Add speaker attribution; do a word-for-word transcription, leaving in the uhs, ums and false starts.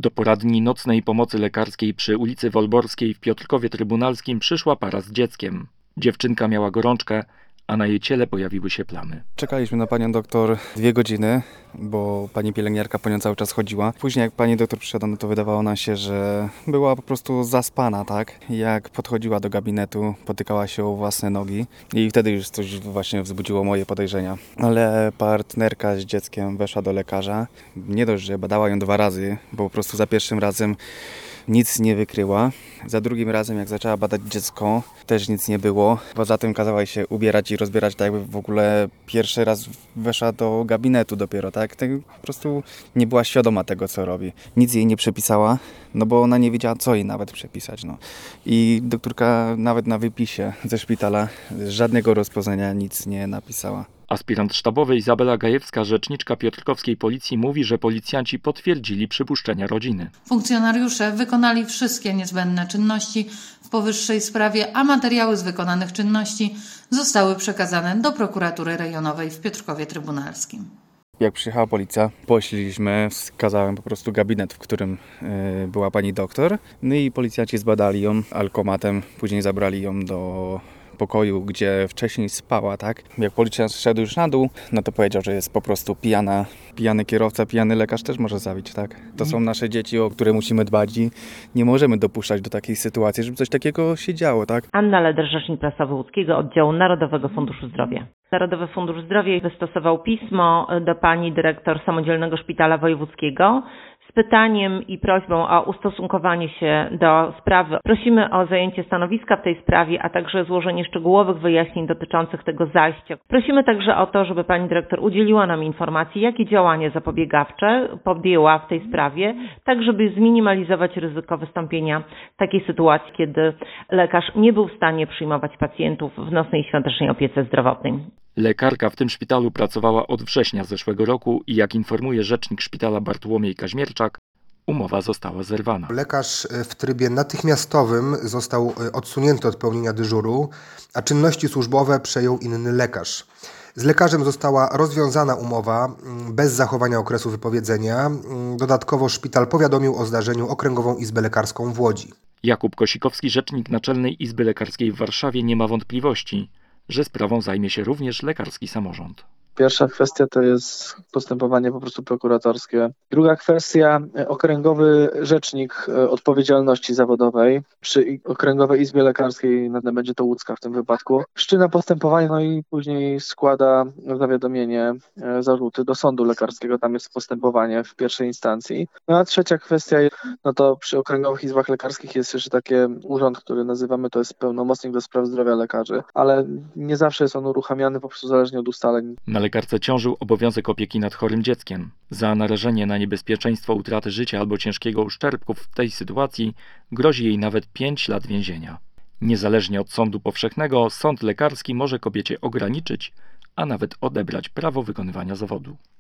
Speaker 1: Do poradni nocnej pomocy lekarskiej przy ulicy Wolborskiej w Piotrkowie Trybunalskim przyszła para z dzieckiem. Dziewczynka miała gorączkę, a na jej ciele pojawiły się plamy.
Speaker 2: Czekaliśmy na panią doktor dwie godziny, bo pani pielęgniarka po nią cały czas chodziła. Później jak pani doktor przyszedła, no to wydawało nam się, że była po prostu zaspana, tak? Jak podchodziła do gabinetu, potykała się o własne nogi i wtedy już coś właśnie wzbudziło moje podejrzenia. Ale partnerka z dzieckiem weszła do lekarza. Nie dość, że badała ją dwa razy, bo po prostu za pierwszym razem nic nie wykryła. Za drugim razem, jak zaczęła badać dziecko, też nic nie było. Poza tym kazała jej się ubierać i rozbierać, tak jakby w ogóle pierwszy raz weszła do gabinetu dopiero, tak? Tak po prostu nie była świadoma tego, co robi. Nic jej nie przepisała, no bo ona nie wiedziała, co jej nawet przepisać, no. I doktorka nawet na wypisie ze szpitala żadnego rozpoznania nic nie napisała.
Speaker 1: Aspirant sztabowy Izabela Gajewska, rzeczniczka piotrkowskiej policji, mówi, że policjanci potwierdzili przypuszczenia rodziny.
Speaker 3: Funkcjonariusze wykonali wszystkie niezbędne czynności w powyższej sprawie, a materiały z wykonanych czynności zostały przekazane do prokuratury rejonowej w Piotrkowie Trybunalskim.
Speaker 2: Jak przyjechała policja, poszliśmy, wskazałem po prostu gabinet, w którym y, była pani doktor. No i policjanci zbadali ją alkomatem, później zabrali ją do pokoju, gdzie wcześniej spała, tak? Jak policjant szedł już na dół, no to powiedział, że jest po prostu pijana. Pijany kierowca, pijany lekarz też może zabić, tak? To są nasze dzieci, o które musimy dbać i nie możemy dopuszczać do takiej sytuacji, żeby coś takiego się działo, tak?
Speaker 4: Anna Leder, rzecznik prasowy łódzkiego oddziału Narodowego Funduszu Zdrowia. Narodowy Fundusz Zdrowia wystosował pismo do pani dyrektor Samodzielnego Szpitala Wojewódzkiego z pytaniem i prośbą o ustosunkowanie się do sprawy. Prosimy o zajęcie stanowiska w tej sprawie, a także złożenie szczegółowych wyjaśnień dotyczących tego zajścia. Prosimy także o to, żeby pani dyrektor udzieliła nam informacji, jakie działania zapobiegawcze podjęła w tej sprawie, tak żeby zminimalizować ryzyko wystąpienia takiej sytuacji, kiedy lekarz nie był w stanie przyjmować pacjentów w nocnej i świątecznej opiece zdrowotnej.
Speaker 1: Lekarka w tym szpitalu pracowała od września zeszłego roku i jak informuje rzecznik szpitala Bartłomiej Kaźmierczak, umowa została zerwana.
Speaker 5: Lekarz w trybie natychmiastowym został odsunięty od pełnienia dyżuru, a czynności służbowe przejął inny lekarz. Z lekarzem została rozwiązana umowa bez zachowania okresu wypowiedzenia. Dodatkowo szpital powiadomił o zdarzeniu Okręgową Izbę Lekarską w Łodzi.
Speaker 1: Jakub Kosikowski, rzecznik Naczelnej Izby Lekarskiej w Warszawie, nie ma wątpliwości, że sprawą zajmie się również lekarski samorząd.
Speaker 6: Pierwsza kwestia to jest postępowanie po prostu prokuratorskie. Druga kwestia, okręgowy rzecznik odpowiedzialności zawodowej przy Okręgowej Izbie Lekarskiej, no, będzie to łódzka w tym wypadku, wszczyna postępowanie, no i później składa zawiadomienie, zarzuty do sądu lekarskiego, tam jest postępowanie w pierwszej instancji. No a trzecia kwestia, no to przy Okręgowych Izbach Lekarskich jest jeszcze taki urząd, który nazywamy, to jest pełnomocnik do spraw zdrowia lekarzy, ale nie zawsze jest on uruchamiany po prostu zależnie od ustaleń.
Speaker 1: Na lekarce ciążył obowiązek opieki nad chorym dzieckiem. Za narażenie na niebezpieczeństwo utraty życia albo ciężkiego uszczerbku w tej sytuacji grozi jej nawet pięć lat więzienia. Niezależnie od sądu powszechnego, sąd lekarski może kobiecie ograniczyć, a nawet odebrać prawo wykonywania zawodu.